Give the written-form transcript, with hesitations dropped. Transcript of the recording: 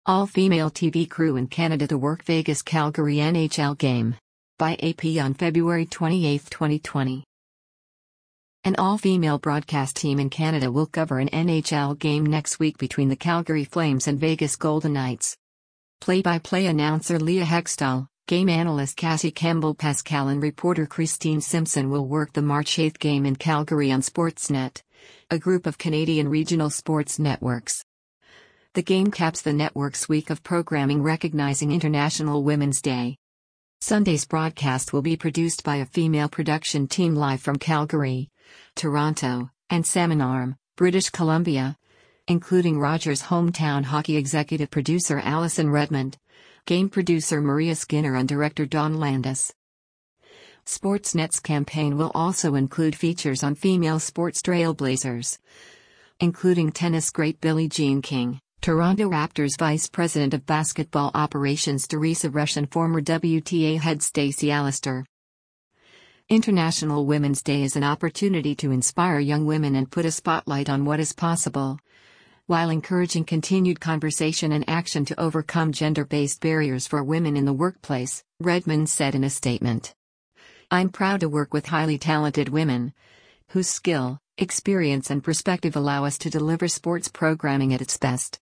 All-female TV crew in Canada to work Vegas-Calgary NHL game. By AP on February 28, 2020. An all-female broadcast team in Canada will cover an NHL game next week between the Calgary Flames and Vegas Golden Knights. Play-by-play announcer Leah Hextall, game analyst Cassie Campbell-Pascal and reporter Christine Simpson will work the March 8 game in Calgary on Sportsnet, a group of Canadian regional sports networks. The game caps the network's week of programming recognizing International Women's Day. Sunday's broadcast will be produced by a female production team live from Calgary, Toronto, and Salmon Arm, British Columbia, including Rogers' hometown hockey executive producer Allison Redmond, game producer Maria Skinner and director Dawn Landis. Sportsnet's campaign will also include features on female sports trailblazers, including tennis great Billie Jean King, Toronto Raptors Vice President of Basketball Operations Teresa Rush and former WTA head Stacey Allister. International Women's Day is an opportunity to inspire young women and put a spotlight on what is possible, while encouraging continued conversation and action to overcome gender-based barriers for women in the workplace, Redmond said in a statement. I'm proud to work with highly talented women, whose skill, experience and perspective allow us to deliver sports programming at its best.